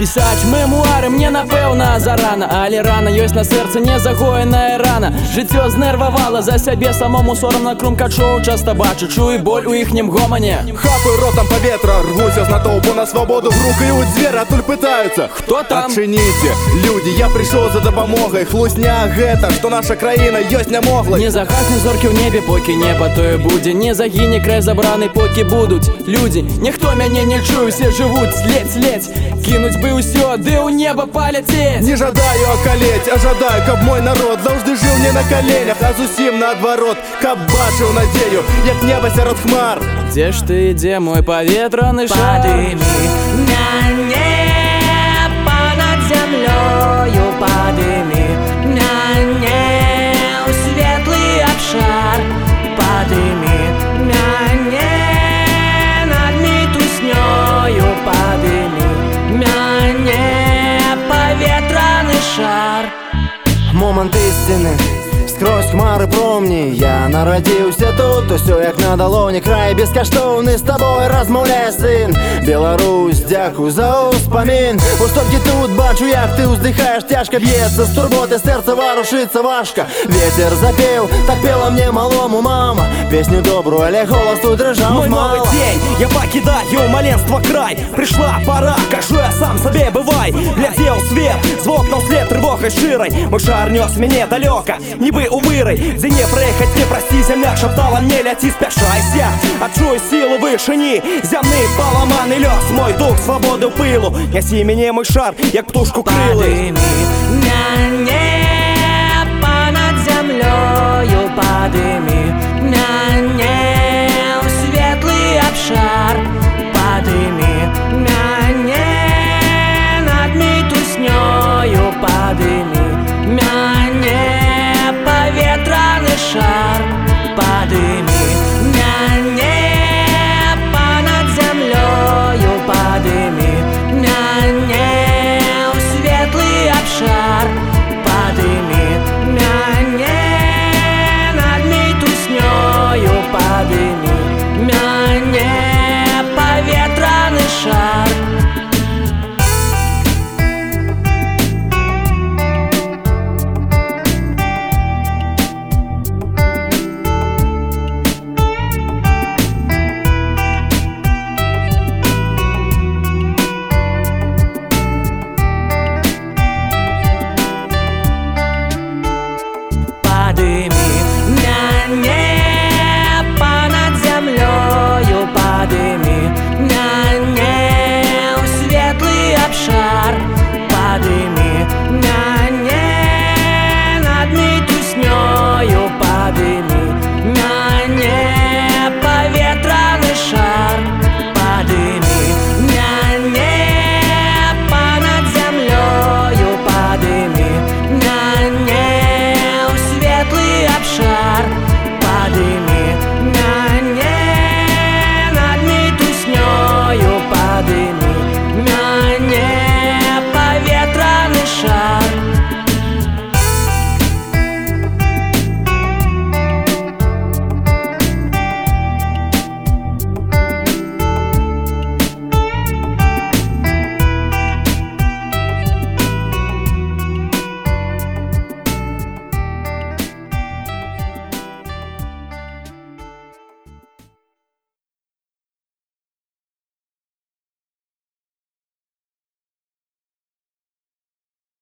Пісаць мемуары мне напэўна зарана, але рана ёсць на сэрцы незагоеная рана. Жыццё знервавала, за сябе самому сорамна крумкачоў часта бачу, чую боль у іхнім гомане. Хапаю ротом паветра, рвуся з натоўпу на свабоду, грукаюць дзвер, адтуль пытаюцца: хто там? Адчыніце, людзі, я прыйшоў за дапамогай. Хлусня гэта, што наша краіна ёсць няmoглай. Не загасне зоркі ў небе, покі неба тое будзе, не загіне край забраны, покі будуць людзі. Ніхто мяне не чуе, усе жывуць ледзь-ледзь. Кінуць бы ўсё, ды ў неба паляцець. Не жадаю акалець, а жадаю, каб мой народ заўжды жыў не на каленях, а зусім наадварот, каб бачыў надзею, як неба сярод хмар. Дзе ж ты, ідзе мой паветраны шар? Падымі мяне понад зямлёю, падымі мяне ў светлы абшар, падымі мяне над мітуснёю, падымі мяне паветраны шар. Момант ісціны скрозь хмары промні. Я нарадзіўся тут, усё як на далоні, край бескаштоўны, з табой размаўляе сын. Беларусь, дзякуй за ўспамін. Бо столькі тут бачу, як ты ўздыхаеш, цяжка б'ецца з турботы, сэрца варушыцца важка. Ветер запеў, так пела мне малому мама, песню добрую, але голас тут дрыжаў мой мала. новый день, я покидаю маленство край. Пришла пора, кажу я сам себе, бывай. Глядел свет, з вокна вслед трывогай шырай. Мой шар нёс мяне далёка, нібы у вырай, дзе не прыехаць, не прасці, зямля шаптала мне: ляці, спяшайся, адчуй сілу вышыні, зямны паламаны лёс, мой дух свабоды ў пылу. Нясі мяне, мой шар, як птушку крылы. Падымі мяне